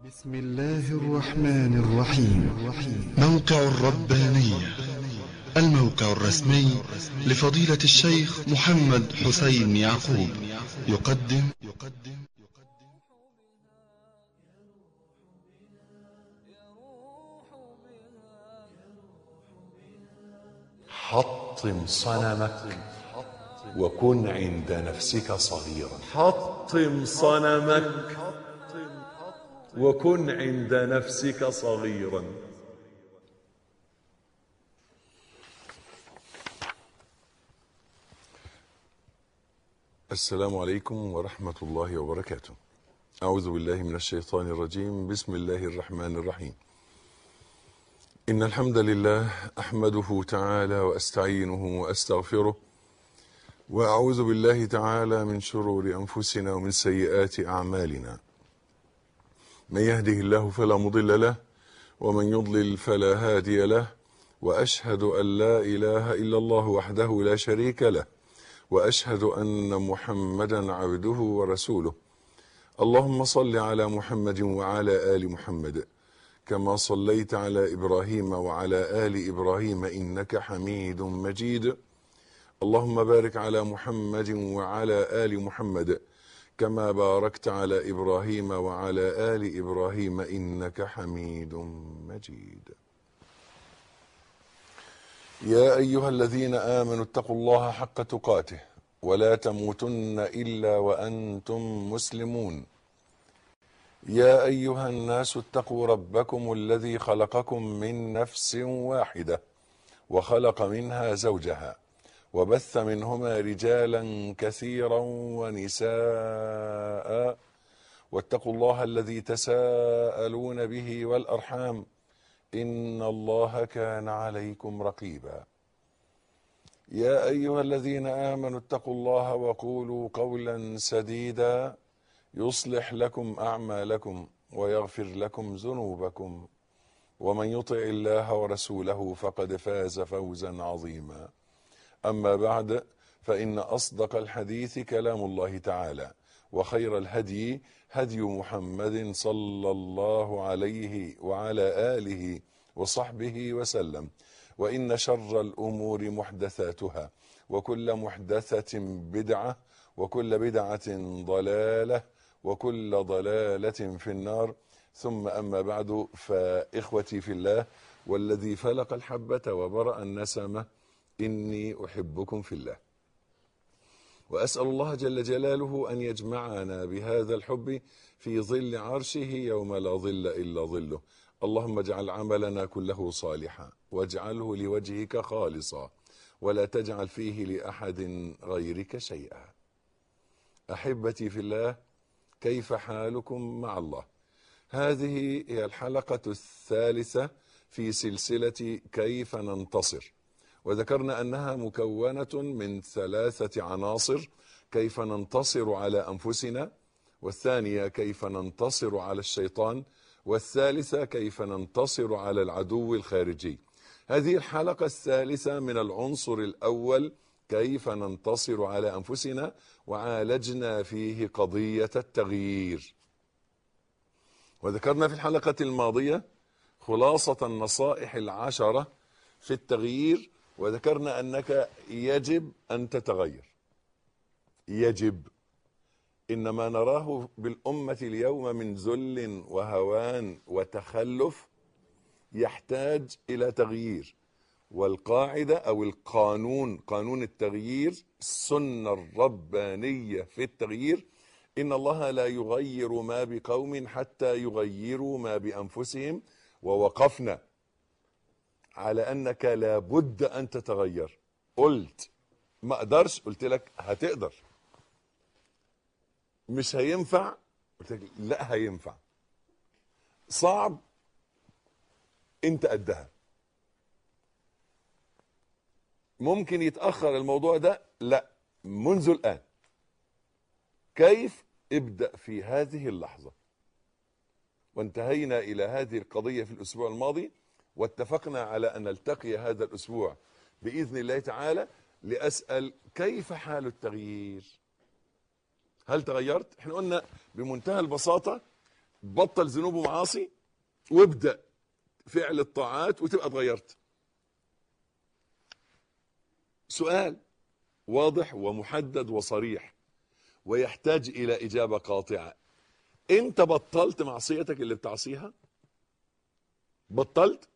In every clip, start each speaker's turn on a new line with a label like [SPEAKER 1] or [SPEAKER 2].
[SPEAKER 1] بسم الله الرحمن الرحيم. موقع الربانية، الموقع الرسمي لفضيلة الشيخ محمد حسين يعقوب، يقدم
[SPEAKER 2] حطم صنمك وكن عند نفسك صغيرا.
[SPEAKER 3] حطم صنمك وكن عند نفسك صغيرا.
[SPEAKER 2] السلام عليكم ورحمة الله وبركاته. أعوذ بالله من الشيطان الرجيم. بسم الله الرحمن الرحيم. إن الحمد لله أحمده تعالى وأستعينه وأستغفره، وأعوذ بالله تعالى من شرور أنفسنا ومن سيئات أعمالنا. من يهده الله فلا مضل له، ومن يضلل فلا هادي له، وأشهد أن لا إله إلا الله وحده لا شريك له، وأشهد أن محمدا عبده ورسوله. اللهم صل على محمد وعلى آل محمد كما صليت على إبراهيم وعلى آل إبراهيم إنك حميد مجيد. اللهم بارك على محمد وعلى آل محمد كما باركت على إبراهيم وعلى آل إبراهيم إنك حميد مجيد. يا أيها الذين آمنوا اتقوا الله حق تقاته ولا تموتن إلا وأنتم مسلمون. يا أيها الناس اتقوا ربكم الذي خلقكم من نفس واحدة وخلق منها زوجها وبث منهما رجالا كثيرا ونساء، واتقوا الله الذي تساءلون به والأرحام إن الله كان عليكم رقيبا. يا أيها الذين آمنوا اتقوا الله وقولوا قولا سديدا يصلح لكم أعمالكم ويغفر لكم ذنوبكم، ومن يطع الله ورسوله فقد فاز فوزا عظيما. أما بعد، فإن أصدق الحديث كلام الله تعالى، وخير الهدي هدي محمد صلى الله عليه وعلى آله وصحبه وسلم، وإن شر الأمور محدثاتها، وكل محدثة بدعة، وكل بدعة ضلالة، وكل ضلالة في النار. ثم أما بعد، فإخوتي في الله والذي فلق الحبة وبرأ النسمة، إني أحبكم في الله، وأسأل الله جل جلاله أن يجمعنا بهذا الحب في ظل عرشه يوم لا ظل إلا ظله. اللهم اجعل عملنا كله صالحا، واجعله لوجهك خالصا، ولا تجعل فيه لأحد غيرك شيئا. أحبتي في الله، كيف حالكم مع الله؟ هذه هي الحلقة الثالثة في سلسلة كيف ننتصر، وذكرنا أنها مكونة من 3 عناصر: كيف ننتصر على أنفسنا، والثانية كيف ننتصر على الشيطان، والثالثة كيف ننتصر على العدو الخارجي. هذه الحلقة الثالثة من العنصر الأول، كيف ننتصر على أنفسنا، وعالجنا فيه قضية التغيير. وذكرنا في الحلقة الماضية خلاصة النصائح 10 في التغيير، وذكرنا أنك يجب أن تتغير. يجب. إنما نراه بالأمة اليوم من ذل وهوان وتخلف يحتاج إلى تغيير. والقاعدة أو القانون، قانون التغيير، السنة الربانية في التغيير: إن الله لا يغير ما بقوم حتى يغيروا ما بأنفسهم. ووقفنا على أنك لابد أن تتغير. قلت ما أقدرش، قلت لك هتقدر. مش هينفع، قلت لك لا هينفع. صعب، انت قدها. ممكن يتأخر الموضوع ده، لا، منذ الآن. كيف؟ ابدأ في هذه اللحظة. وانتهينا إلى هذه القضية في الأسبوع الماضي، واتفقنا على أن نلتقي هذا الأسبوع بإذن الله تعالى لأسأل: كيف حال التغيير؟ هل تغيرت؟ احنا قلنا بمنتهى البساطة بطل ذنوب ومعاصي وابدأ فعل الطاعات وتبقى اتغيرت. سؤال واضح ومحدد وصريح ويحتاج إلى إجابة قاطعة. أنت بطلت معصيتك اللي بتعصيها؟ بطلت؟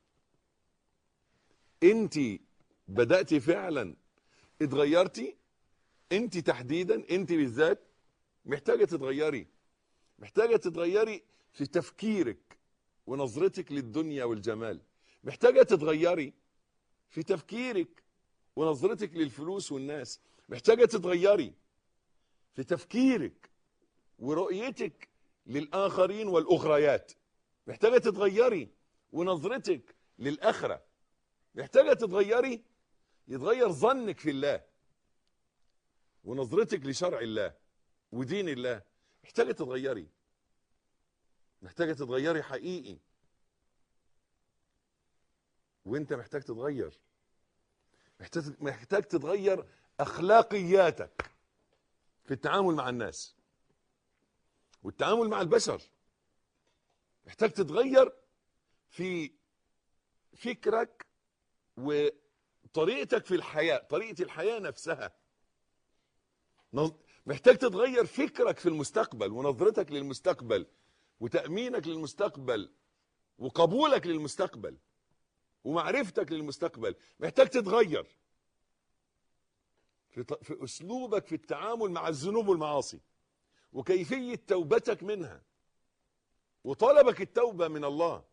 [SPEAKER 2] أنت بدأت فعلا اتغيرتي؟ أنت تحديدا، أنت بالذات محتاجة تتغيري. محتاجة تتغيري في تفكيرك ونظرتك للدنيا والجمال. محتاجة تتغيري في تفكيرك ونظرتك للفلوس والناس. محتاجة تتغيري في تفكيرك ورؤيتك للآخرين والأخريات. محتاجة تتغيري ونظرتك للآخرة. محتاجة تتغيري، يتغير ظنك في الله ونظرتك لشرع الله ودين الله. محتاجة تتغيري، محتاجة تتغيري حقيقي. وانت محتاج تتغير، محتاج تتغير أخلاقياتك في التعامل مع الناس والتعامل مع البشر. محتاج تتغير في فكرك وطريقتك في الحياة، طريقة الحياة نفسها. محتاج تتغير فكرك في المستقبل ونظرتك للمستقبل وتأمينك للمستقبل وقبولك للمستقبل ومعرفتك للمستقبل. محتاج تتغير في أسلوبك في التعامل مع الذنوب والمعاصي وكيفية توبتك منها وطلبك التوبة من الله.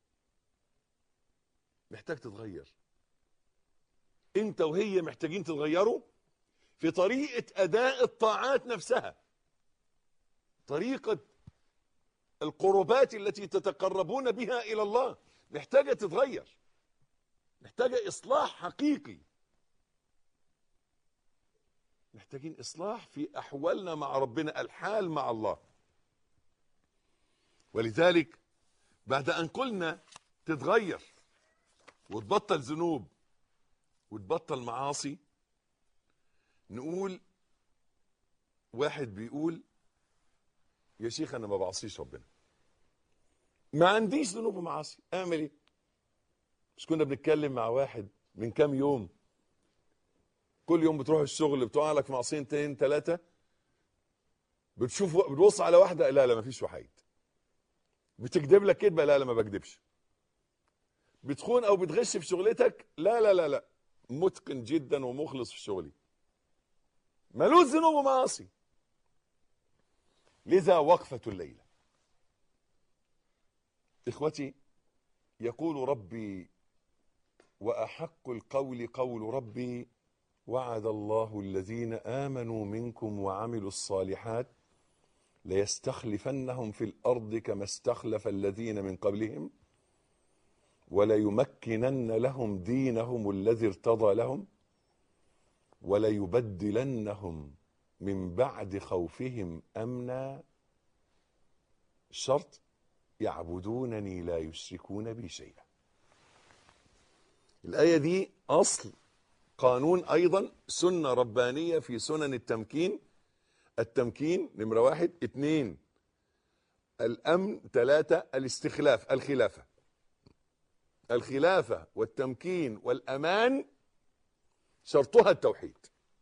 [SPEAKER 2] محتاج تتغير. انت وهي محتاجين تتغيروا في طريقة أداء الطاعات نفسها، طريقة القربات التي تتقربون بها إلى الله. محتاجة تتغير، محتاجة إصلاح حقيقي. محتاجين إصلاح في أحوالنا مع ربنا، الحال مع الله. ولذلك بعد أن قلنا تتغير وتبطل ذنوب وتبطل معاصي، نقول واحد بيقول يا شيخ أنا ما بعصيش ربنا، ما عنديش ذنوب ومعاصي، أعمل إيه؟ مش كنا بنتكلم مع واحد من كام يوم، كل يوم بتروح الشغل بتقع لك في معصيتين ثلاثة، بتبص على واحدة لا ما فيش وحيد، بتكذب لك كذبة لا ما بكذبش، بتخون أو بتغش في شغلتك لا متقن جدا ومخلص في شغلي، ملوش ذنوب ومعاصي. لذا وقفة الليلة إخوتي، يقول ربي وأحق القول قول ربي وعد الله الذين آمنوا منكم وعملوا الصالحات ليستخلفنهم في الأرض كما استخلف الذين من قبلهم وليمكنن لهم دينهم الذي ارتضى لهم وليبدلنهم من بعد خوفهم أمنا. شرط يعبدونني لا يشركون بي شيئا. الآية دي أصل قانون، أيضا سنة ربانية في سنن التمكين. التمكين نمرة 1، 2 الأمن، 3 الاستخلاف، الخلافة والتمكين والأمان شرطها التوحيد.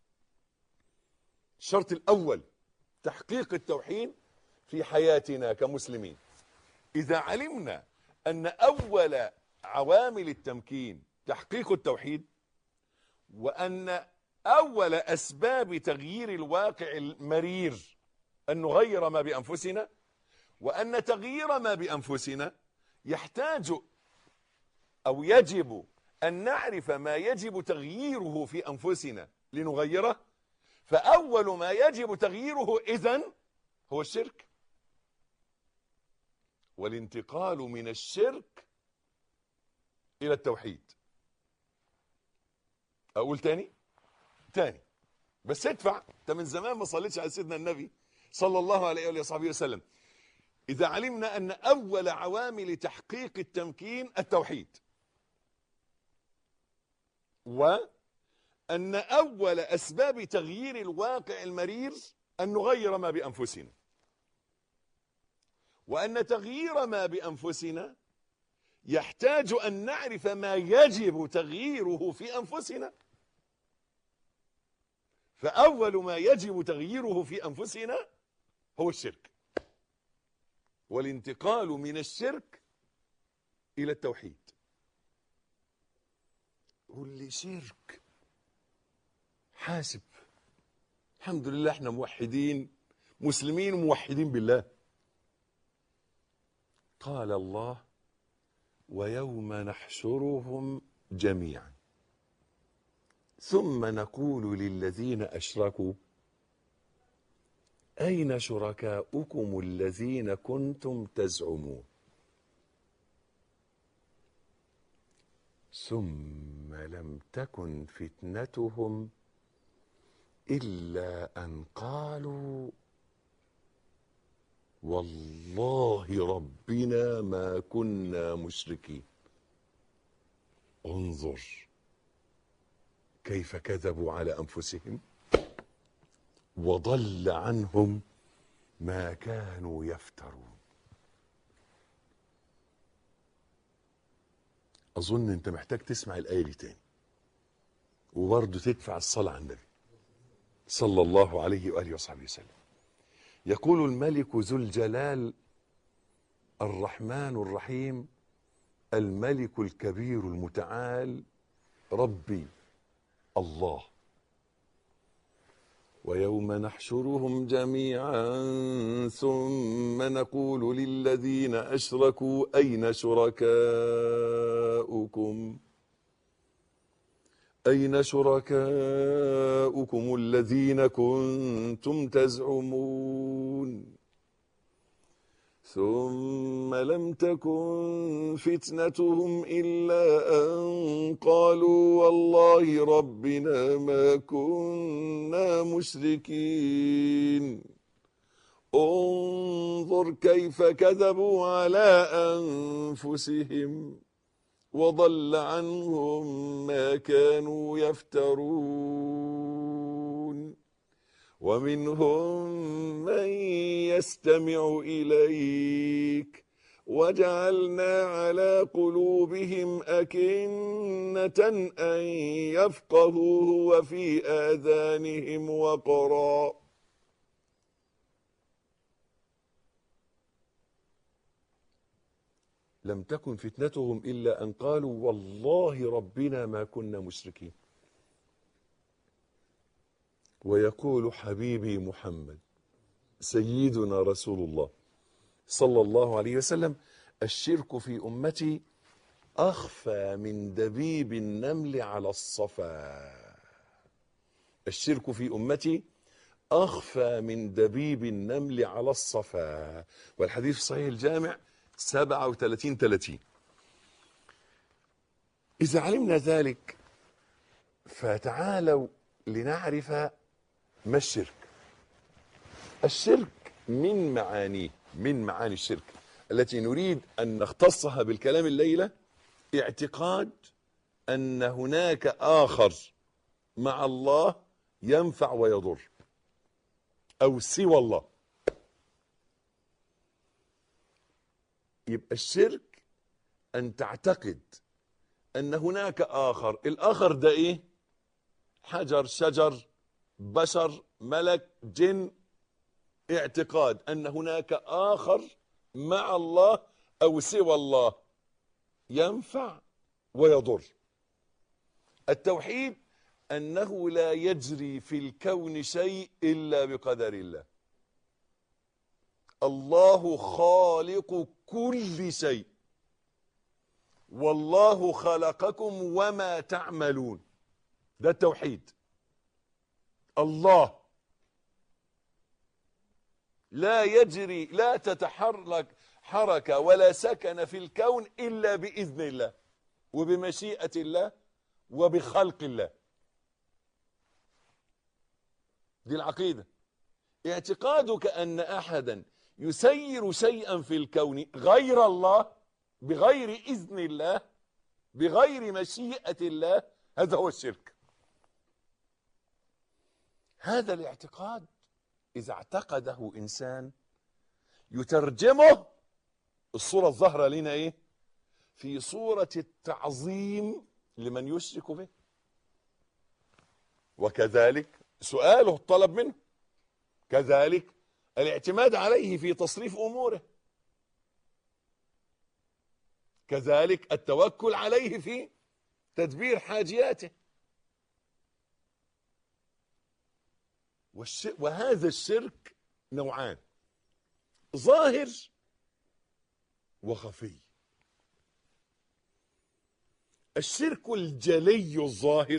[SPEAKER 2] الشرط الأول تحقيق التوحيد في حياتنا كمسلمين. إذا علمنا أن أول عوامل التمكين تحقيق التوحيد، وأن أول أسباب تغيير الواقع المرير أن نغير ما بأنفسنا، وأن تغيير ما بأنفسنا يحتاج أو يجب أن نعرف ما يجب تغييره في أنفسنا لنغيره، فأول ما يجب تغييره إذن هو الشرك، والانتقال من الشرك إلى التوحيد. أقول تاني بس ادفع، انت من زمان ما صليتش على سيدنا النبي صلى الله عليه وآله وصحبه وسلم. إذا علمنا أن أول عوامل تحقيق التمكين التوحيد، وأن أول أسباب تغيير الواقع المرير أن نغير ما بأنفسنا، وأن تغيير ما بأنفسنا يحتاج أن نعرف ما يجب تغييره في أنفسنا. فأول ما يجب تغييره في أنفسنا هو الشرك، والانتقال من الشرك إلى التوحيد. قل لي شرك، حاسب. الحمد لله احنا موحدين، مسلمين موحدين بالله. قال الله: ويوم نحشرهم جميعا ثم نقول للذين أشركوا أين شركاؤكم الذين كنتم تزعمون ثم لم تكن فتنتهم إلا أن قالوا والله ربنا ما كنا مشركين. انظر كيف كذبوا على أنفسهم وضل عنهم ما كانوا يفترون. أظن أنت محتاج تسمع الآية دي تاني، وبرضه تدفع الصلاة على النبي صلى الله عليه وآله وصحبه وسلم. يقول الملك ذو الجلال الرحمن الرحيم الملك الكبير المتعال ربي الله: ويوم نحشرهم جميعا ثم نقول للذين أشركوا أين شركاؤكم الذين كنتم تزعمون ثم لم تكن فتنتهم إلا أن قالوا والله ربنا ما كنا مشركين. انظر كيف كذبوا على أنفسهم وضل عنهم ما كانوا يفترون. ومنهم من يستمع إليك وجعلنا على قلوبهم أكنة أن يفقهوه وفي آذانهم وقرا. لم تكن فتنتهم إلا أن قالوا والله ربنا ما كنا مشركين. ويقول حبيبي محمد سيدنا رسول الله صلى الله عليه وسلم: الشرك في أمتي أخفى من دبيب النمل على الصفا. الشرك في أمتي أخفى من دبيب النمل على الصفا. والحديث صحيح الجامع 37-30. إذا علمنا ذلك فتعالوا لنعرف ما الشرك. الشرك من معاني الشرك التي نريد أن نختصها بالكلام الليلة: اعتقاد أن هناك آخر مع الله ينفع ويضر أو سوى الله. يبقى الشرك أن تعتقد أن هناك آخر. الآخر ده إيه؟ حجر، شجر، بشر، ملك، جن. اعتقاد أن هناك آخر مع الله أو سوى الله ينفع ويضر. التوحيد أنه لا يجري في الكون شيء إلا بقدر الله. الله خالق كل شيء، والله خلقكم وما تعملون. ده التوحيد. الله لا يجري، لا تتحرك حركة ولا سكن في الكون إلا بإذن الله وبمشيئة الله وبخلق الله. دي العقيدة. اعتقادك أن أحدا يسير شيئا في الكون غير الله بغير إذن الله بغير مشيئة الله، هذا هو الشرك. هذا الاعتقاد إذا اعتقده إنسان يترجمه الصورة الظاهرة لنا ايه؟ في صورة التعظيم لمن يشرك به. وكذلك سؤاله الطلب منه، كذلك الاعتماد عليه في تصريف اموره، كذلك التوكل عليه في تدبير حاجياته. وهذا الشرك نوعان: ظاهر وخفي. الشرك الجلي الظاهر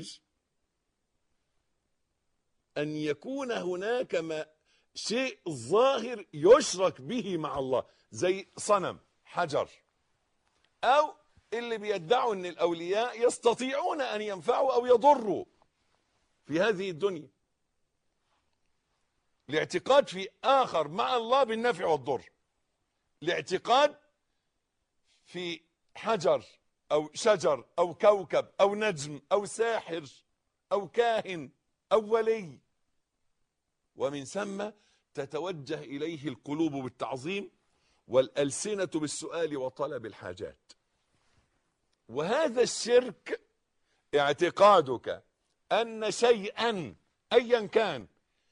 [SPEAKER 2] أن يكون هناك شيء ظاهر يشرك به مع الله، زي صنم، حجر، أو اللي بيدعوا أن الأولياء يستطيعون أن ينفعوا أو يضروا في هذه الدنيا، الاعتقاد في آخر مع الله بالنفع والضر، الاعتقاد في حجر أو شجر أو كوكب أو نجم أو ساحر أو كاهن أو ولي. ومن ثم تتوجه إليه القلوب بالتعظيم والألسنة بالسؤال وطلب الحاجات. وهذا الشرك اعتقادك أن شيئا أيا كان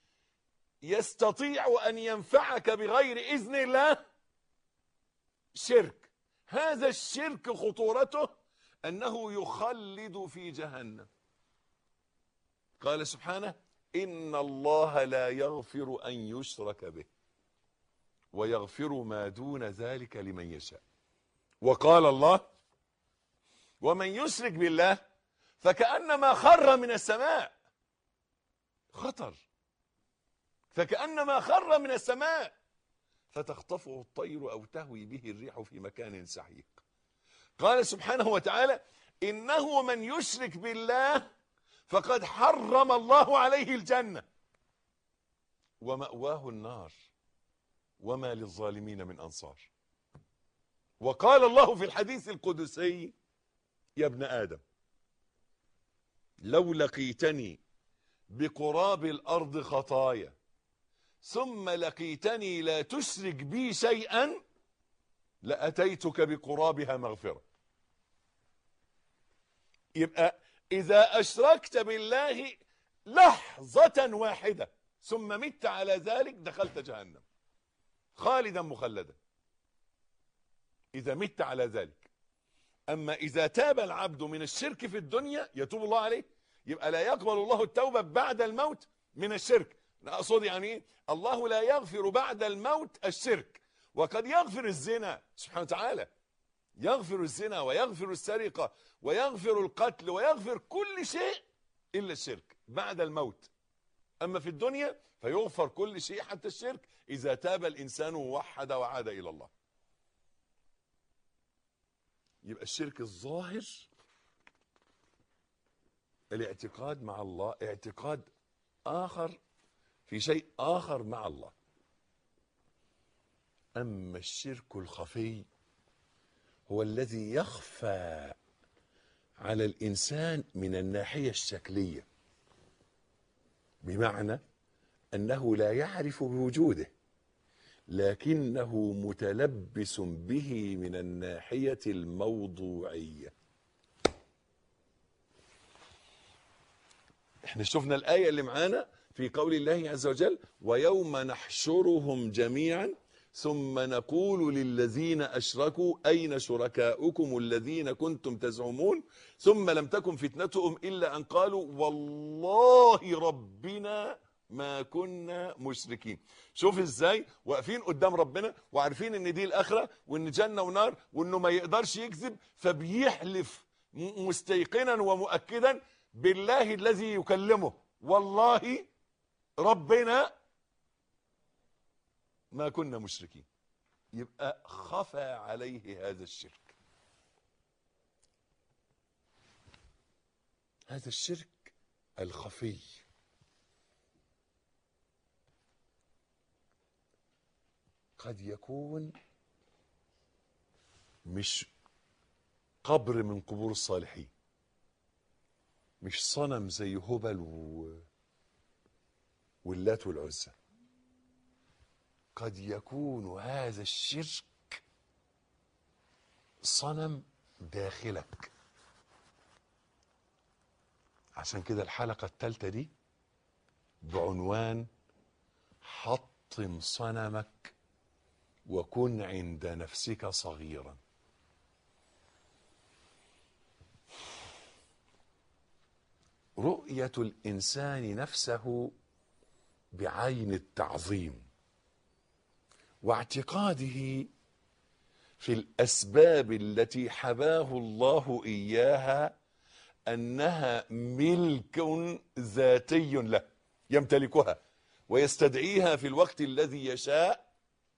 [SPEAKER 2] يستطيع أن ينفعك بغير إذن الله شرك. هذا الشرك خطورته أنه يخلد في جهنم. قال سبحانه: إن الله لا يغفر أن يشرك به ويغفر ما دون ذلك لمن يشاء. وقال الله: ومن يشرك بالله فكأنما خر من السماء. خطر، فكأنما خر من السماء فتخطفه الطير أو تهوي به الريح في مكان سحيق. قال سبحانه وتعالى: إنه من يشرك بالله فقد حرم الله عليه الجنة ومأواه النار وما للظالمين من أنصار. وقال الله في الحديث القدسي: يا ابن آدم لو لقيتني بقراب الأرض خطايا ثم لقيتني لا تشرك بي شيئا لأتيتك بقرابها مغفرة. يبقى إذا أشركت بالله لحظة واحدة ثم مت على ذلك دخلت جهنم خالدا مخلدا، إذا مت على ذلك. أما إذا تاب العبد من الشرك في الدنيا يتوب الله عليه، يبقى لا يقبل الله التوبة بعد الموت من الشرك. أقصد يعني إيه؟ الله لا يغفر بعد الموت الشرك، وقد يغفر الزنا سبحانه وتعالى، يغفر الزنا ويغفر السرقة ويغفر القتل ويغفر كل شيء إلا الشرك بعد الموت. أما في الدنيا فيغفر كل شيء حتى الشرك إذا تاب الإنسان ووحد وعاد إلى الله. يبقى الشرك الظاهر الاعتقاد مع الله، اعتقاد آخر في شيء آخر مع الله. أما الشرك الخفي هو الذي يخفى على الإنسان من الناحية الشكلية، بمعنى أنه لا يعرف بوجوده لكنه متلبس به من الناحية الموضوعية. احنا شفنا الآية اللي معانا في قول الله عز وجل: ويوم نحشرهم جميعا ثم نقول للذين أشركوا أين شركاؤكم الذين كنتم تزعمون ثم لم تكن فتنتهم إلا أن قالوا والله ربنا ما كنا مشركين. شوف ازاي واقفين قدام ربنا وعارفين ان دي الآخرة وان جنة ونار وانه ما يقدرش يكذب، فبيحلف مستيقنا ومؤكدا بالله الذي يكلمه: والله ربنا ما كنا مشركين. يبقى خفى عليه هذا الشرك. هذا الشرك الخفي قد يكون مش قبر من قبور الصالحين، مش صنم زي هبل واللات والعزى. قد يكون هذا الشرك صنم داخلك. عشان كده الحلقة الثالثة دي بعنوان حطم صنمك وكن عند نفسك صغيرا. رؤية الإنسان نفسه بعين التعظيم واعتقاده في الأسباب التي حباه الله إياها أنها ملك ذاتي له يمتلكها ويستدعيها في الوقت الذي يشاء،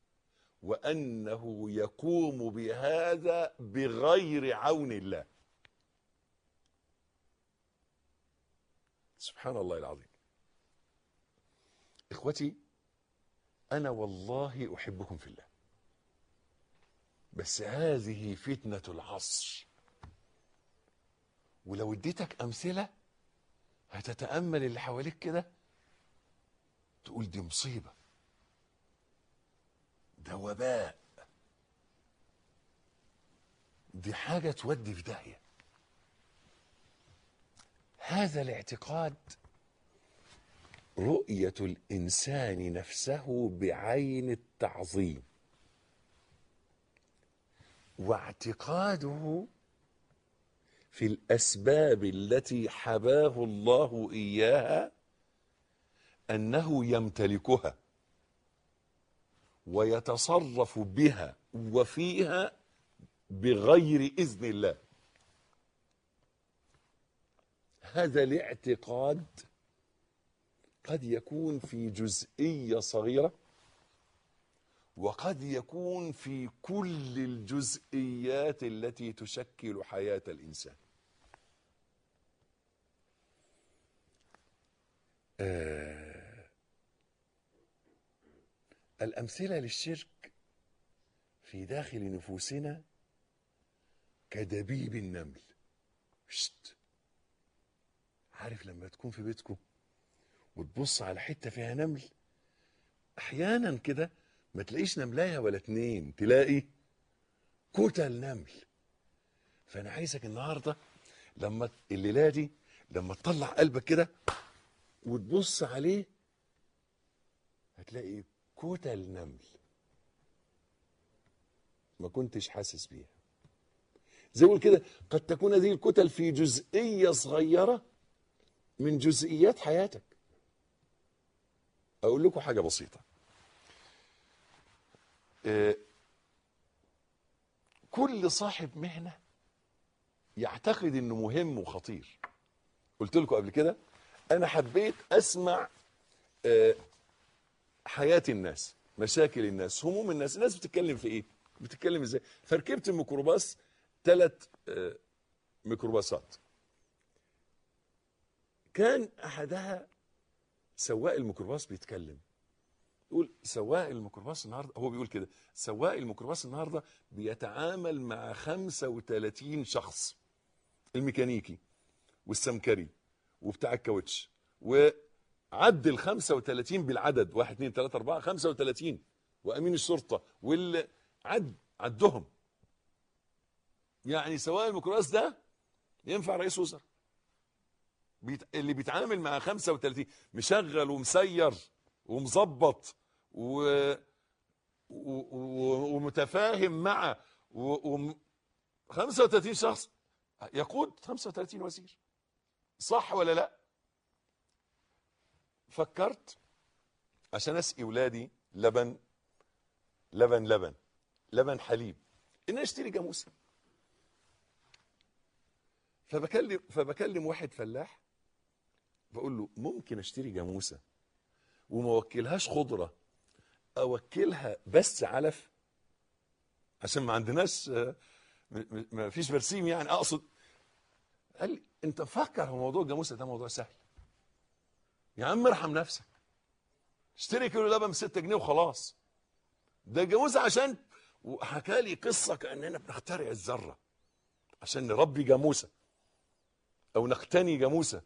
[SPEAKER 2] وأنه يقوم بهذا بغير عون الله. سبحان الله العظيم. إخوتي، أنا والله أحبكم في الله، بس هذه فتنة العصر، ولو اديتك أمثلة هتتأمل اللي حواليك كده تقول دي مصيبة، ده وباء، دي حاجة تودي في داهية. هذا الاعتقاد رؤية الإنسان نفسه بعين التعظيم واعتقاده في الأسباب التي حباه الله إياها أنه يمتلكها ويتصرف بها وفيها بغير إذن الله. هذا الاعتقاد قد يكون في جزئية صغيرة وقد يكون في كل الجزئيات التي تشكل حياة الإنسان. الأمثلة للشرك في داخل نفوسنا كدبيب النمل. عارف لما تكون في بيتكم وتبص على حتة فيها نمل، أحيانا كده ما تلاقيش نملاية ولا اتنين، تلاقي كتل نمل. فأنا عايزك النهاردة لما الليلة دي لما تطلع قلبك كده وتبص عليه هتلاقي كتل نمل ما كنتش حاسس بيها. زي ما كده قد تكون هذه الكتل في جزئية صغيرة من جزئيات حياتك. أقول لكم حاجة بسيطة. كل صاحب مهنة يعتقد انه مهم وخطير. قلت لكم قبل كده انا حبيت اسمع حياة الناس، مشاكل الناس، هموم الناس، الناس بتتكلم في ايه، بتتكلم ازاي. فركبت الميكروباص 3 ميكروباصات، كان احدها سواق الميكروباص بيتكلم يقول سواق الميكروباص النهارده، هو بيقول كده، سواق الميكروباص النهارده بيتعامل مع 35 شخص، الميكانيكي والسمكري وبتاع الكاوتش، وعد ال 35 بالعدد 1 2 3 4 35، وامين الشرطه واللي عدهم. يعني سواق الميكروباص ده ينفع رئيس وزراء، اللي بيتعامل مع 35 مشغل ومسير ومظبط ومتفاهم مع 35 شخص يقود 35 وزير. صح ولا لا؟ فكرت عشان اسقي ولادي لبن حليب ان اشتري جاموسه. فبكلم واحد فلاح بقول له ممكن اشتري جاموسه وما اوكلهاش خضره، اوكلها بس علف عشان ما عندناش ما فيش برسيم، يعني اقصد. قال لي انت مفكر هو موضوع الجاموسه ده موضوع سهل؟ يا عم ارحم نفسك، اشتري كيلو لبن ب6 جنيه وخلاص. ده الجاموسه عشان، وحكى لي قصه كاننا بنخترع الذره عشان نربي جاموسه او نقتني جاموسه.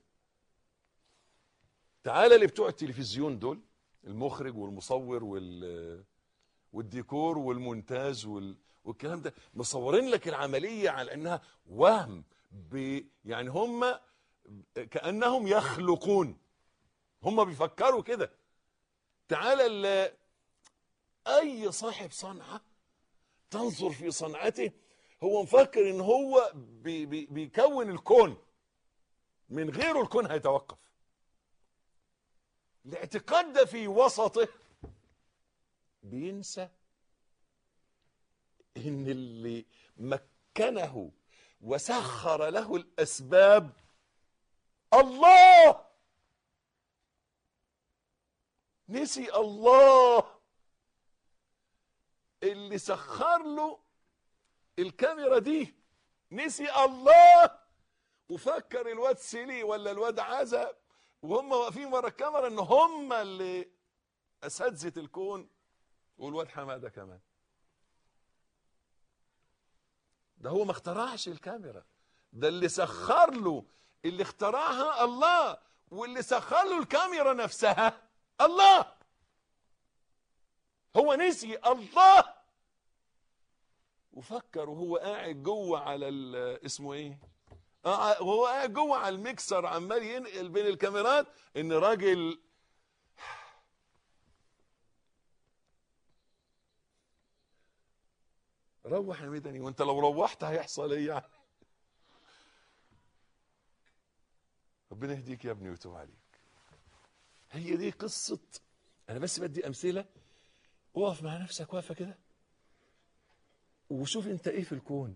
[SPEAKER 2] تعالى لبتوع التلفزيون دول، المخرج والمصور والديكور والمونتاج والكلام ده، مصورين لك العملية على انها وهم، يعني هم كأنهم يخلقون، هم بيفكروا كده. تعالى اي صاحب صنعة تنظر في صنعته، هو مفكر ان هو بيكون الكون، من غيره الكون هيتوقف. الاعتقاد ده في وسطه بينسى ان اللي مكنه وسخر له الاسباب الله. نسي الله اللي سخر له الكاميرا دي، نسي الله، وفكر الواد سيلي ولا الواد عزب وهم واقفين ورا الكاميرا ان هم اللي اساتذه الكون، والواد حماده كمان. ده هو ما اخترعش الكاميرا، ده اللي سخر له، اللي اخترعها الله، واللي سخر له الكاميرا نفسها الله. هو نسي الله وفكر وهو قاعد جوه على اسمه ايه، وهو قاعد جوه على الميكسر عمال ينقل بين الكاميرات ان راجل روح يا مدني، وانت لو روحت هيحصل ايه يعني؟ ربنا يهديك يا ابني ويتوب عليك. هي دي قصة. انا بس بدي امثلة. اقف مع نفسك واقفة كده وشوف انت ايه في الكون.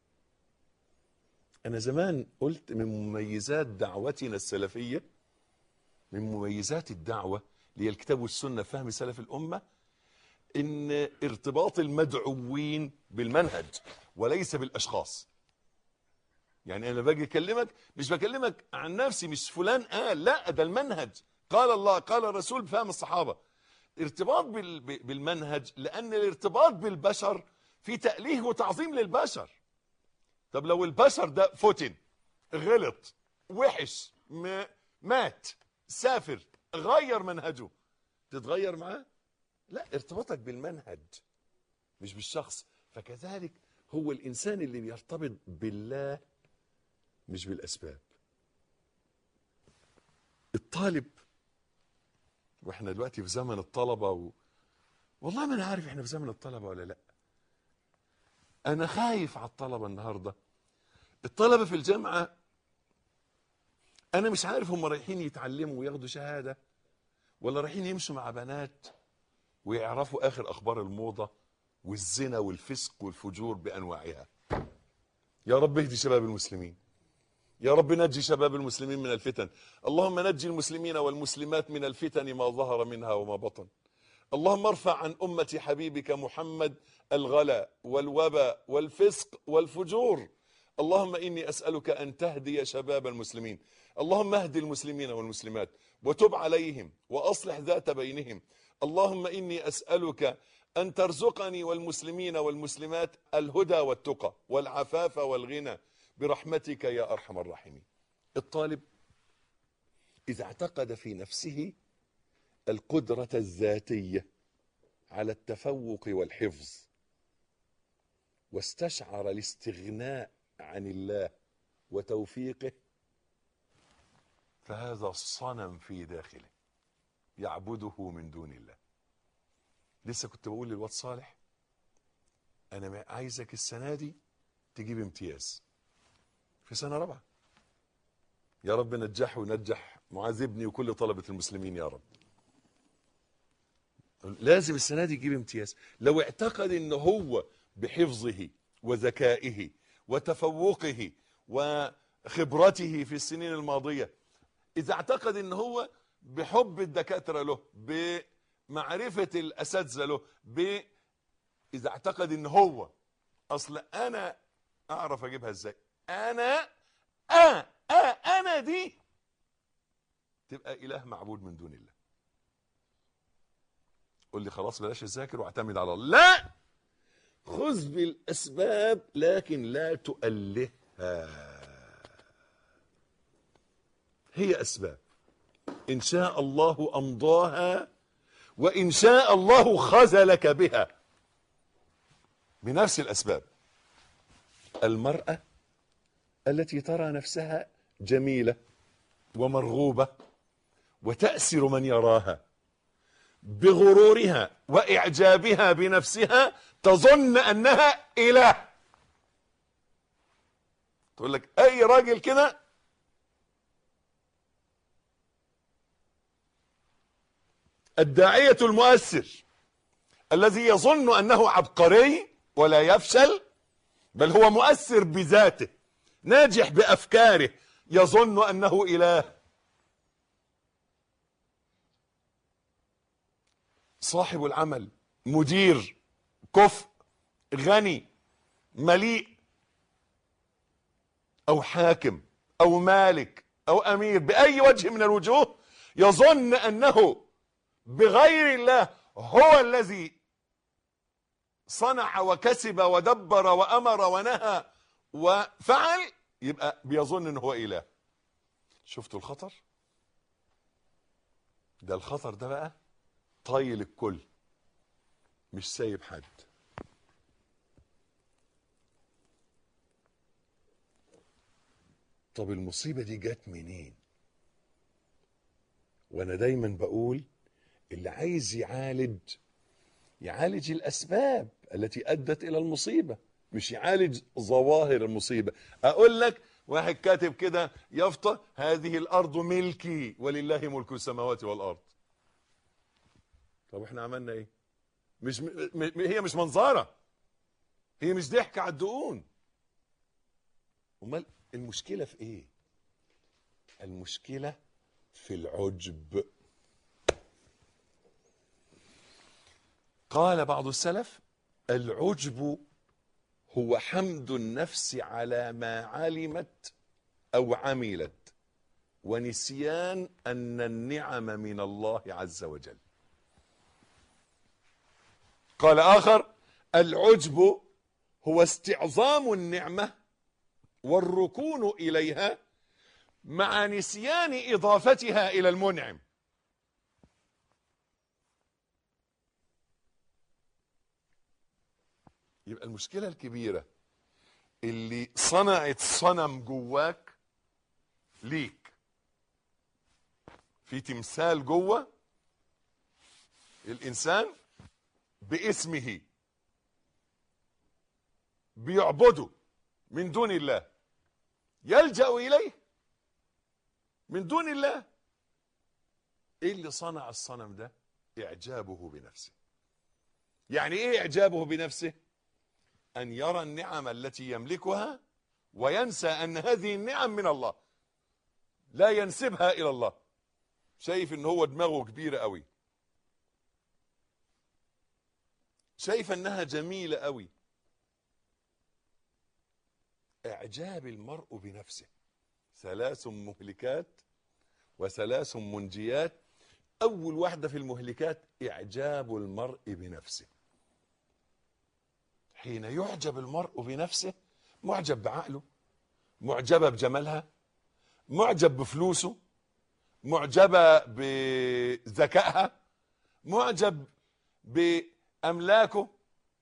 [SPEAKER 2] انا زمان قلت من مميزات دعوتنا السلفية، من مميزات الدعوة اللي هي الكتاب والسنة فهم سلف الامة، ان ارتباط المدعوين بالمنهج وليس بالاشخاص. يعني انا باجي اكلمك مش بكلمك عن نفسي، مش فلان قال، لا، ده المنهج، قال الله قال الرسول بفهم الصحابة. ارتباط بالمنهج، لان الارتباط بالبشر في تأليه وتعظيم للبشر. طب لو البشر ده فتن، غلط، وحش، مات، سافر، غير منهجه، تتغير معاه؟ لا، ارتباطك بالمنهج مش بالشخص. فكذلك هو الإنسان اللي بيرتبط بالله مش بالأسباب. الطالب، واحنا دلوقتي في زمن الطلبة والله ما انا عارف احنا في زمن الطلبة ولا لا. انا خايف على الطلبة النهاردة. الطلبة في الجامعة انا مش عارف هم رايحين يتعلموا وياخدوا شهادة، ولا رايحين يمشوا مع بنات ويعرفوا اخر اخبار الموضة والزنا والفسق والفجور بانواعها. يا رب اهدي شباب المسلمين، يا رب نجي شباب المسلمين من الفتن. اللهم نجي المسلمين والمسلمات من الفتن ما ظهر منها وما بطن. اللهم ارفع عن أمة حبيبك محمد الغلا والوباء والفسق والفجور. اللهم إني أسألك أن تهدي شباب المسلمين. اللهم اهد المسلمين والمسلمات وتب عليهم وأصلح ذات بينهم. اللهم إني أسألك أن ترزقني والمسلمين والمسلمات الهدى والتقى والعفاف والغنى برحمتك يا أرحم الراحمين. الطالب إذا اعتقد في نفسه القدرة الذاتية على التفوق والحفظ، واستشعر الاستغناء عن الله وتوفيقه، فهذا صنم في داخله يعبده من دون الله. لسه كنت بقول للواد صالح انا عايزك السنة دي تجيب امتياز في سنة رابعة. يا رب نجح ونجح معاذ ابني وكل طلبة المسلمين يا رب. لازم السنة دي يجيب امتياز. لو اعتقد ان هو بحفظه وذكائه وتفوقه وخبرته في السنين الماضية، اذا اعتقد ان هو بحب الدكاترة له، بمعرفة الاساتذة له، اذا اعتقد ان هو اصل انا اعرف اجيبها ازاي، انا دي تبقى اله معبود من دون الله. قل لي خلاص بلاش اذاكر واعتمد على الله. لا، خذ بالاسباب لكن لا تؤلهها. هي اسباب، ان شاء الله امضاها وان شاء الله خذلك بها. بنفس الأسباب. المرأة التي ترى نفسها جميلة ومرغوبة وتأسر من يراها بغرورها وإعجابها بنفسها، تظن أنها إله. تقول لك أي راجل كده الداعية المؤثر الذي يظن أنه عبقري ولا يفشل، بل هو مؤثر بذاته ناجح بأفكاره، يظن أنه إله. صاحب العمل، مدير، كفء، غني، مليء، أو حاكم أو مالك أو أمير، بأي وجه من الوجوه يظن أنه بغير الله هو الذي صنع وكسب ودبر وأمر ونهى وفعل، يبقى بيظن أنه هو إله. شفتوا الخطر؟ ده الخطر ده بقى طايل الكل، مش سايب حد. طب المصيبة دي جت منين؟ وانا دايما بقول اللي عايز يعالج الاسباب التي ادت الى المصيبة، مش يعالج ظواهر المصيبة. اقول لك واحد كاتب كده يافطة: هذه الارض ملكي ولله ملك السماوات والارض. طب احنا عملنا ايه؟ هي مش منظرة، هي مش ضحك على الدقون. امال المشكلة في ايه؟ المشكلة في العجب. قال بعض السلف: العجب هو حمد النفس على ما علمت او عملت، ونسيان ان النعم من الله عز وجل. قال آخر: العجب هو استعظام النعمة والركون إليها مع نسيان إضافتها إلى المنعم. يبقى المشكلة الكبيرة اللي صنعت صنم جواك ليك، في تمثال جوه الإنسان باسمه بيعبده من دون الله، يلجأ إليه من دون الله. ايه اللي صنع الصنم ده؟ اعجابه بنفسه. يعني ايه اعجابه بنفسه؟ ان يرى النعم التي يملكها وينسى ان هذه النعم من الله، لا ينسبها الى الله. شايف ان هو دماغه كبيرة قوي، شايف انها جميلة قوي. اعجاب المرء بنفسه 3 مهلكات و3 منجيات. اول واحدة في المهلكات اعجاب المرء بنفسه. حين يعجب المرء بنفسه، معجب بعقله، معجبة بجمالها، معجب بفلوسه، معجبة بذكائها، معجب بأملاكه،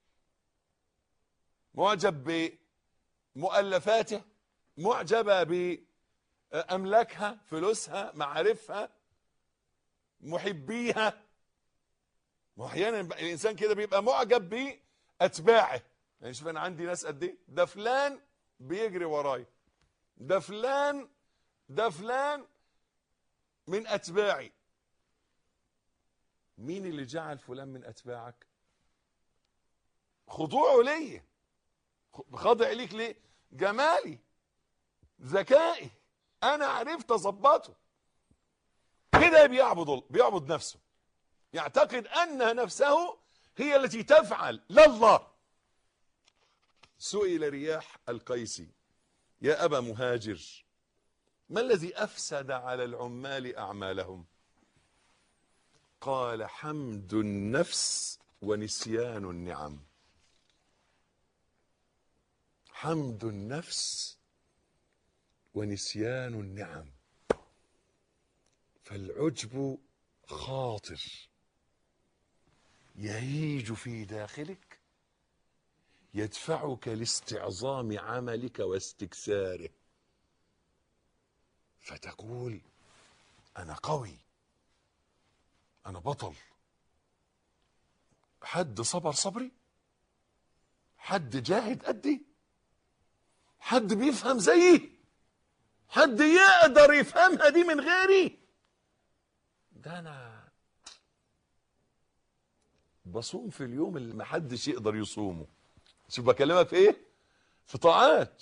[SPEAKER 2] معجب بمؤلفاته، معجبة بأملاكها، فلوسها، معارفها، محبيها. واحيانا الانسان كده بيبقى معجب باتباعه. يعني شوف انا عندي ناس قد ايه، ده فلان بيجري وراي، ده فلان من اتباعي. مين اللي جعل فلان من اتباعك؟ خضوعه ليا، خاضع ليك ليه؟ جمالي، ذكائي، انا عرفت اظبطه. كده بيعبد نفسه، يعتقد ان نفسه هي التي تفعل لا الله. سئل رياح القيسي: يا ابا مهاجر، ما الذي افسد على العمال اعمالهم؟ قال: حمد النفس ونسيان النعم. حمد النفس ونسيان النعم. فالعجب خاطر يهيج في داخلك، يدفعك لاستعظام عملك واستكثاره، فتقول أنا قوي، أنا بطل. حد صبر صبري؟ حد جاهد قدي؟ حد بيفهم زيي؟ حد يقدر يفهمها دي من غيري؟ ده أنا بصوم في اليوم اللي محدش يقدر يصومه. شوف بكلمك في ايه؟ في طاعات.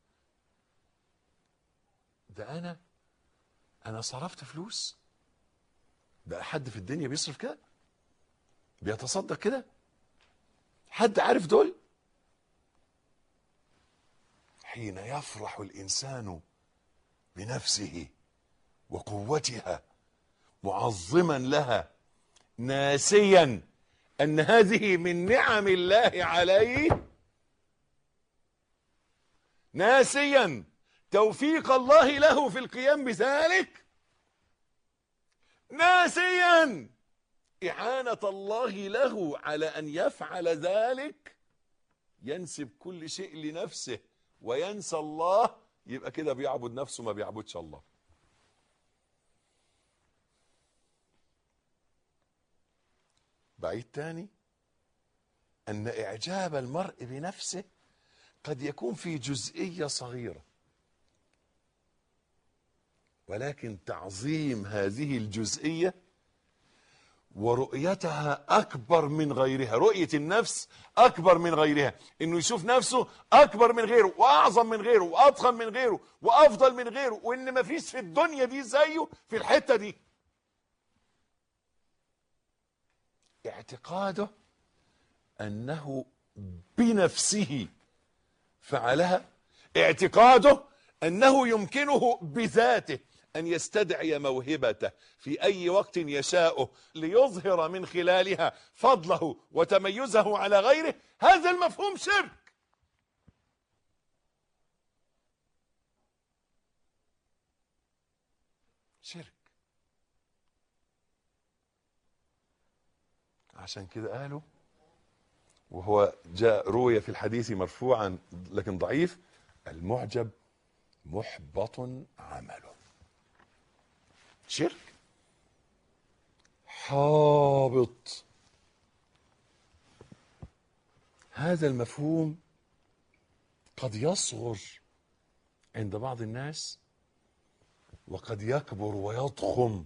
[SPEAKER 2] ده انا صرفت فلوس. بقى حد في الدنيا بيصرف كده؟ بيتصدق كده؟ حد عارف دول؟ حين يفرح الانسان بنفسه وقوتها معظما لها ناسيا ان هذه من نعم الله عليه، ناسيا توفيق الله له في القيام بذلك، ناسيا إعانة الله له على أن يفعل ذلك، ينسب كل شيء لنفسه وينسى الله، يبقى كده بيعبد نفسه ما بيعبدش الله. بعيد تاني أن إعجاب المرء بنفسه قد يكون في جزئية صغيرة، ولكن تعظيم هذه الجزئية ورؤيتها أكبر من غيرها، رؤية النفس أكبر من غيرها، إنه يشوف نفسه أكبر من غيره وأعظم من غيره وأضخم من غيره وأفضل من غيره، وإن مفيش في الدنيا دي زيه في الحتة دي. اعتقاده أنه بنفسه فعلها، اعتقاده أنه يمكنه بذاته أن يستدعي موهبته في أي وقت يشاءه ليظهر من خلالها فضله وتميزه على غيره. هذا المفهوم شرك. شرك. عشان كده قالوا، وهو جاء روي في الحديث مرفوعا لكن ضعيف: المعجب محبط عمله. شرك، حابط. هذا المفهوم قد يصغر عند بعض الناس وقد يكبر ويضخم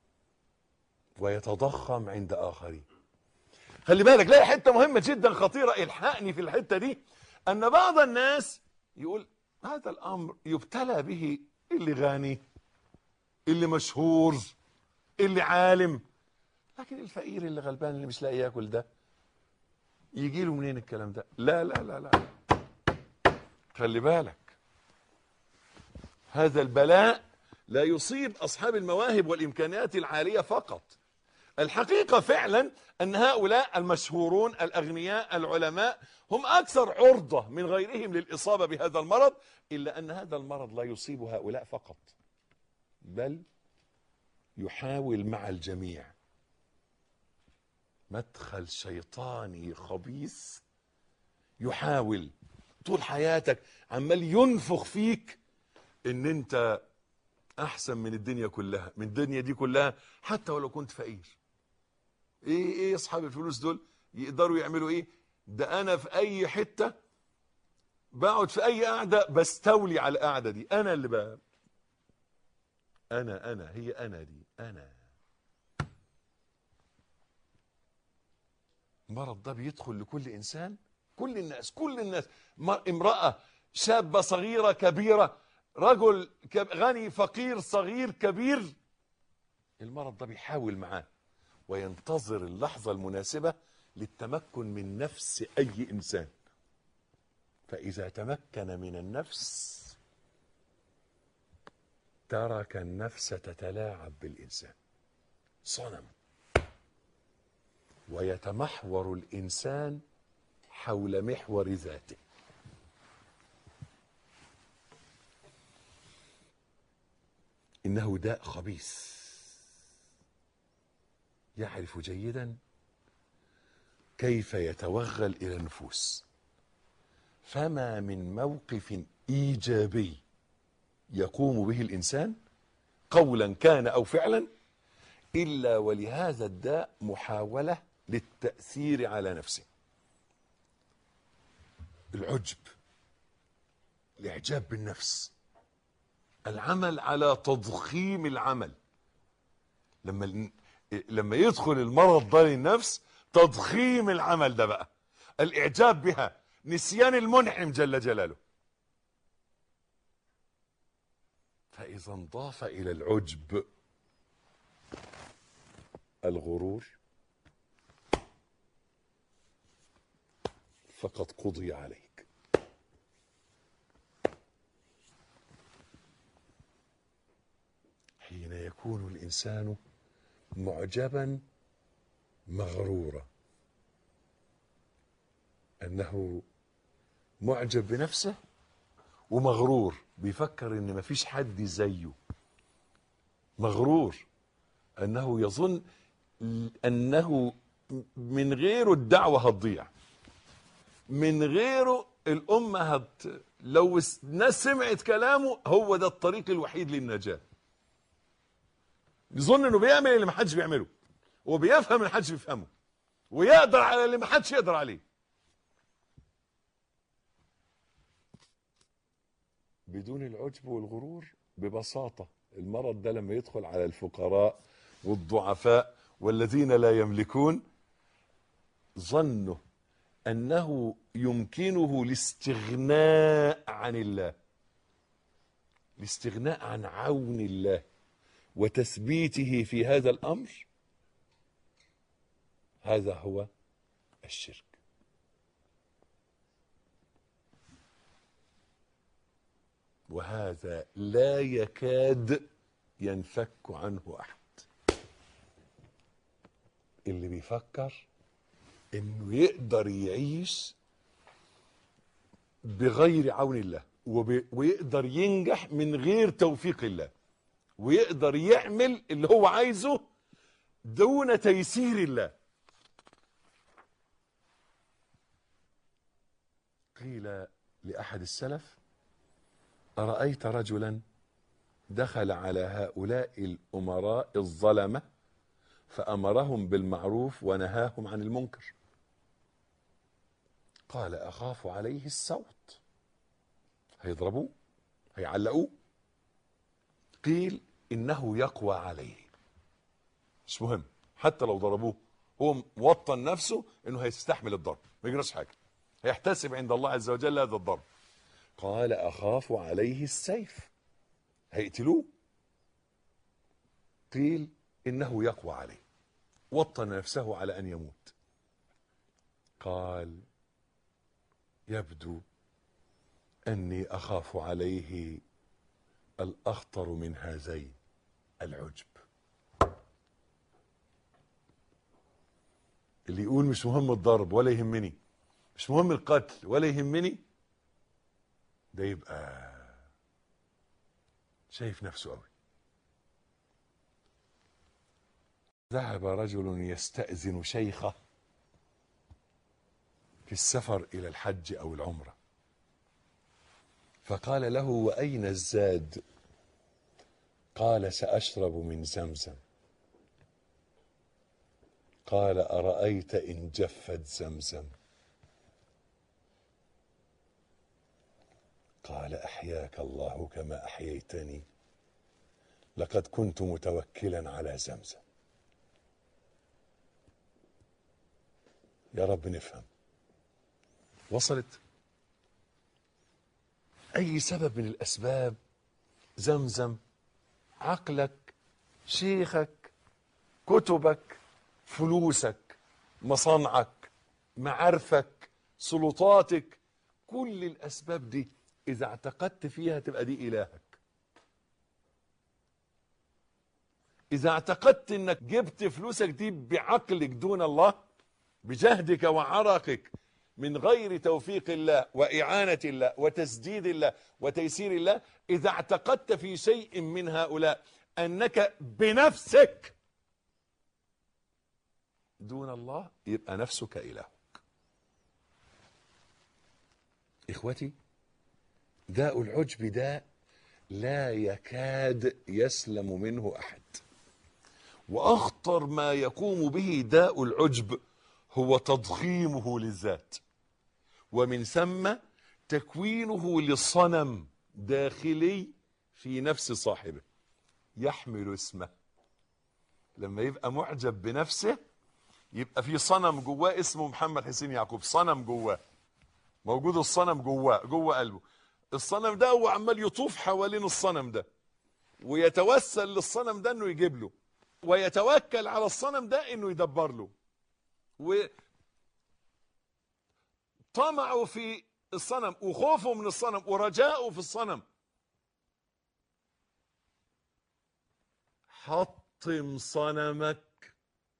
[SPEAKER 2] ويتضخم عند آخرين. خلي بالك، لا، حتة مهمة جدا خطيرة، الحقني في الحتة دي، أن بعض الناس يقول هذا الأمر يبتلى به اللي غني، اللي مشهور، اللي عالم، لكن الفقير اللي غلبان اللي مش لاقي ياكل ده يجي له منين الكلام ده؟ لا لا لا لا، خلي بالك، هذا البلاء لا يصيب أصحاب المواهب والإمكانيات العالية فقط. الحقيقة فعلا أن هؤلاء المشهورون الأغنياء العلماء هم أكثر عرضة من غيرهم للإصابة بهذا المرض، إلا أن هذا المرض لا يصيب هؤلاء فقط، بل يحاول مع الجميع. مدخل شيطاني خبيث يحاول طول حياتك، عمال ينفخ فيك ان انت احسن من الدنيا كلها، من الدنيا دي كلها، حتى ولو كنت فقير. ايه اصحاب الفلوس دول يقدروا يعملوا ايه؟ ده انا في اي حتة بقعد في اي قعدة بستولي على القعدة دي، انا اللي بقى انا هي انا دي انا. المرض ده بيدخل لكل انسان، كل الناس، امرأة، شابة، صغيرة، كبيرة، رجل غني، فقير، صغير، كبير، المرض ده بيحاول معاه وينتظر اللحظة المناسبة للتمكن من نفس أي إنسان. فإذا تمكن من النفس ترك النفس تتلاعب بالإنسان، صنم، ويتمحور الإنسان حول محور ذاته. إنه داء خبيث يعرف جيدا كيف يتوغل إلى النفوس. فما من موقف إيجابي يقوم به الإنسان قولا كان أو فعلا إلا ولهذا الداء محاولة للتأثير على نفسه. العجب، الإعجاب بالنفس، العمل على تضخيم العمل. لما يدخل المرض ده للنفس، تضخيم العمل ده بقى، الإعجاب بها، نسيان المنعم جل جلاله. فإذا انضاف إلى العجب الغرور فقد قضي عليك. حين يكون الإنسان معجبا مغرورا، أنه معجب بنفسه ومغرور، بيفكر إن مفيش حد زيه، مغرور أنه يظن أنه من غيره الدعوة هتضيع، من غيره الأمة لو الناس سمعت كلامه هو ده الطريق الوحيد للنجاة. يظن انه بيعمل اللي محدش بيعمله، وبيفهم اللي محدش بيفهمه، ويقدر على اللي محدش يقدر عليه. بدون العجب والغرور ببساطة المرض ده لما يدخل على الفقراء والضعفاء والذين لا يملكون، ظنوا أنه يمكنه الاستغناء عن الله، الاستغناء عن عون الله وتثبيته في هذا الأمر. هذا هو الشرك. وهذا لا يكاد ينفك عنه أحد. اللي بيفكر إنه يقدر يعيش بغير عون الله، ويقدر ينجح من غير توفيق الله، ويقدر يعمل اللي هو عايزه دون تيسير الله. قيل لأحد السلف: أرأيت رجلا دخل على هؤلاء الأمراء الظلمة فأمرهم بالمعروف ونهاهم عن المنكر؟ قال: أخاف عليه السوط، هيضربوه، هيعلقوه. قيل: إنه يقوى عليه، مش مهم، حتى لو ضربوه هو موطن نفسه إنه هيستحمل الضرب، ما يجراش حاجة، هيحتسب عند الله عز وجل هذا الضرب. قال: أخاف عليه السيف، هيقتلوه. قيل: إنه يقوى عليه، وطن نفسه على أن يموت. قال: يبدو أني أخاف عليه الأخطر من هذين، العجب. اللي يقول مش مهم الضرب ولا يهمني، مش مهم القتل ولا يهمني، ده يبقى شايف نفسه قوي. ذهب رجل يستأذن شيخه في السفر إلى الحج أو العمرة، فقال له: وأين الزاد؟ قال: سأشرب من زمزم. قال: أرأيت إن جفت زمزم؟ قال: أحياك الله كما أحييتني، لقد كنت متوكلا على زمزم. يا رب نفهم. وصلت؟ أي سبب من الأسباب، زمزم، عقلك، شيخك، كتبك، فلوسك، مصانعك، معارفك، سلطاتك، كل الأسباب دي إذا اعتقدت فيها تبقى دي إلهك. إذا اعتقدت إنك جبت فلوسك دي بعقلك دون الله، بجهدك وعرقك، من غير توفيق الله وإعانة الله وتسديد الله وتيسير الله، إذا اعتقدت في شيء من هؤلاء أنك بنفسك دون الله، يبقى نفسك إلهك. إخوتي، داء العجب داء لا يكاد يسلم منه أحد، وأخطر ما يقوم به داء العجب هو تضخيمه للذات، ومن ثم تكوينه لصنم داخلي في نفس صاحبه يحمل اسمه. لما يبقى معجب بنفسه يبقى في صنم جواه اسمه محمد حسين يعقوب، صنم جواه موجود، الصنم جوه قلبه. الصنم ده هو عمال يطوف حوالين الصنم ده ويتوسل للصنم ده انه يجيب له، ويتوكل على الصنم ده انه يدبر له، وطمعه في الصنم وخوفه من الصنم ورجاؤه في الصنم. حطم صنمك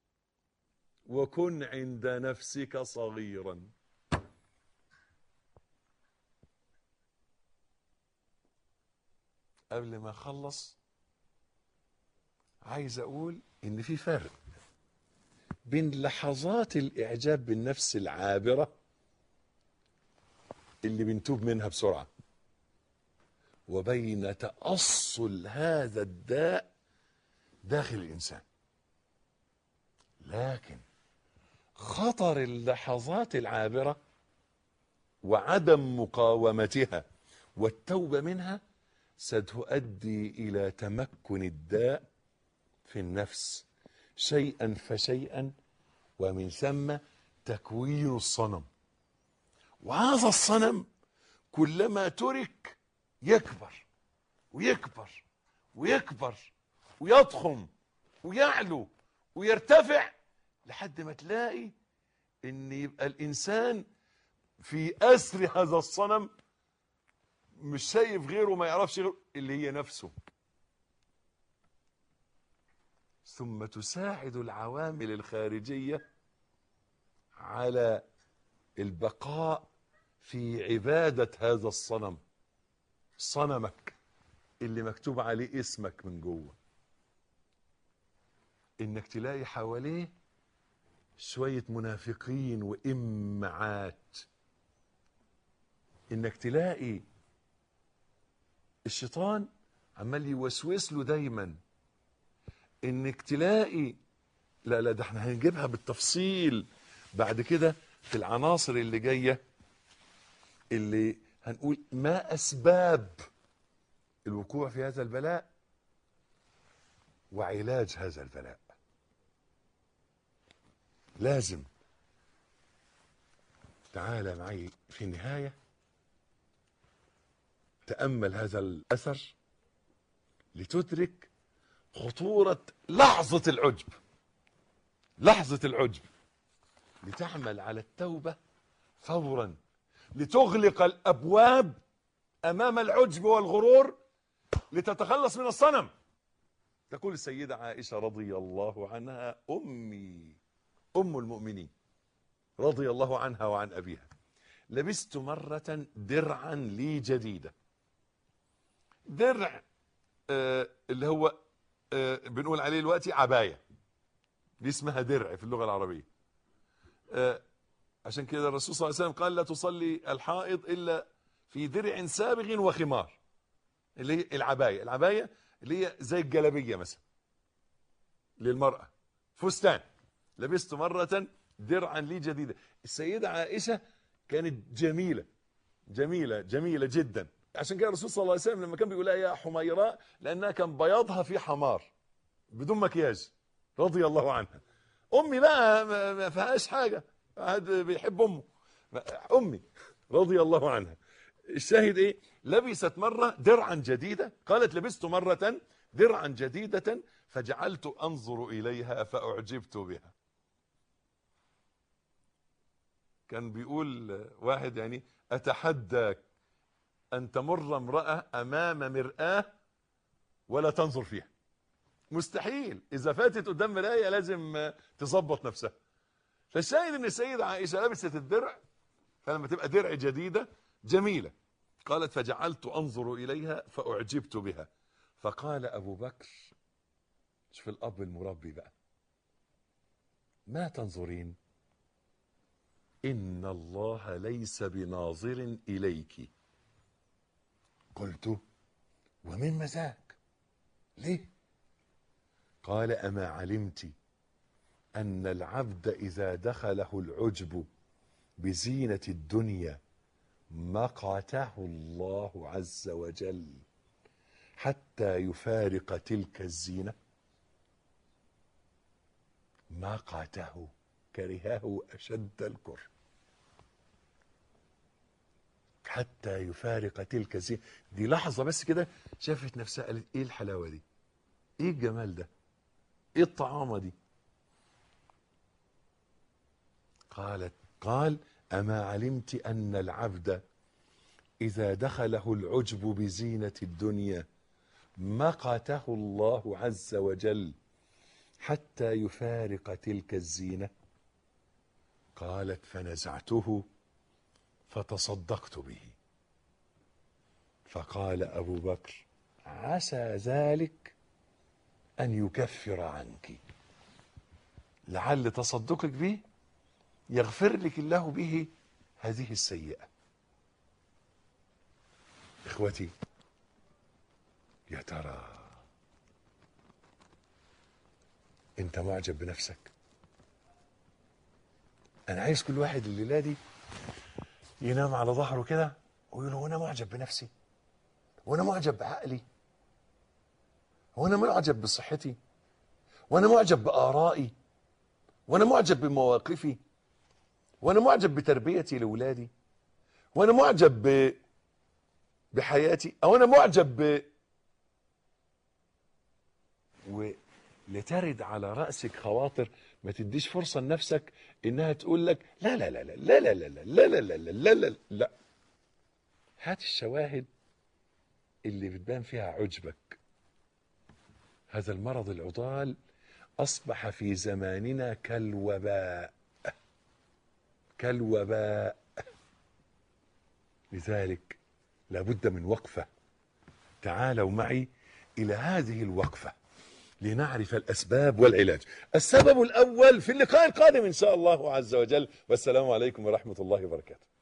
[SPEAKER 2] وكن عند نفسك صغيرا. قبل ما اخلص عايز اقول ان في فرق بين لحظات الاعجاب بالنفس العابرة اللي بنتوب منها بسرعة، وبين تأصل هذا الداء داخل الانسان. لكن خطر اللحظات العابرة وعدم مقاومتها والتوبة منها ستؤدي إلى تمكن الداء في النفس شيئا فشيئا، ومن ثم تكوين الصنم. وهذا الصنم كلما ترك يكبر ويكبر ويكبر ويضخم ويعلو ويرتفع لحد ما تلاقي ان يبقى الانسان في اسر هذا الصنم، مش شايف غيره، ما يعرفش غيره، اللي هي نفسه. ثم تساعد العوامل الخارجية على البقاء في عبادة هذا الصنم، صنمك اللي مكتوب عليه اسمك من جوه. انك تلاقي حواليه شوية منافقين وإمعات، انك تلاقي الشيطان عمال يوسوس له دايما، انك تلاقي لا ده احنا هنجيبها بالتفصيل بعد كده في العناصر اللي جاية، اللي هنقول ما أسباب الوقوع في هذا البلاء وعلاج هذا البلاء. لازم تعال معي في النهاية تأمل هذا الأثر لتدرك خطورة لحظة العجب، لحظة العجب، لتعمل على التوبة فورا، لتغلق الأبواب أمام العجب والغرور، لتتخلص من الصنم. تقول السيدة عائشة رضي الله عنها أمي أم المؤمنين رضي الله عنها وعن أبيها: لبست مرة درعا لي جديدة. درع اللي هو بنقول عليه دلوقتي عباية، دي اسمها درع في اللغة العربية. عشان كده الرسول صلى الله عليه وسلم قال: لا تصلي الحائض إلا في درع سابغ وخمار، اللي هي العباية. العباية اللي هي زي الجلابية مثلا للمرأة، فستان. لبست مرة درعا لي جديدة. السيدة عائشة كانت جميلة جميلة جميلة جدا، عشان كده الرسول صلى الله عليه وسلم لما كان بيقول لها يا حميراء، لأنها كان بياضها في حمار بدون مكياج، رضي الله عنها. أمي بقى ما فيهاش حاجة، بيحب أمه، أمي رضي الله عنها. الشاهد إيه؟ لبست مرة درعا جديدة، قالت: لبست مرة درعا جديدة فجعلت أنظر إليها فأعجبت بها. كان بيقول واحد يعني: أتحداك أن تمر امرأة أمام مرآة ولا تنظر فيها. مستحيل، إذا فاتت قدام مراية لازم تظبط نفسها. فالشاهد أن السيدة عائشة لبست الدرع، فلما تبقى درع جديدة جميلة قالت: فجعلت أنظر إليها فأعجبت بها. فقال أبو بكر، شوف الأب المربي بقى: ما تنظرين؟ إن الله ليس بناظر إليك. قلت ومن ذاك؟ ليه؟ قال أما علمت أن العبد إذا دخله العجب بزينة الدنيا مقته الله عز وجل حتى يفارق تلك الزينة. مقته، كرهه أشد الكره، حتى يفارق تلك الزينة. دي لحظة بس كده شافت نفسها قالت ايه الحلاوة دي، ايه الجمال ده، ايه الطعامة دي. قال أما علمت أن العبد إذا دخله العجب بزينة الدنيا مقته الله عز وجل حتى يفارق تلك الزينة. قالت فنزعته فتصدقت به. فقال أبو بكر عسى ذلك أن يكفر عنك، لعل تصدقك به يغفر لك الله به هذه السيئة. إخوتي، يا ترى أنت معجب بنفسك؟ أنا عايز كل واحد الليلة دي ينام على ظهره كده ويقول هو أنا معجب بنفسي؟ هو أنا معجب بعقلي؟ هو أنا معجب بصحتي؟ وأنا معجب بآرائي؟ وأنا معجب بمواقفي؟ وأنا معجب بتربيتي لأولادي؟ وأنا معجب بحياتي؟ أو أنا معجب ولترد على رأسك خواطر ما تديش فرصة لنفسك إنها تقول لك لا لا لا لا لا لا لا لا لا لا لا لا لا. هات الشواهد اللي بتبان فيها عجبك. هذا المرض العضال أصبح في زماننا كالوباء، كالوباء. لذلك لابد من وقفة. تعالوا معي إلى هذه الوقفة لنعرف الأسباب والعلاج. السبب الأول في اللقاء القادم إن شاء الله عز وجل. والسلام عليكم ورحمة الله وبركاته.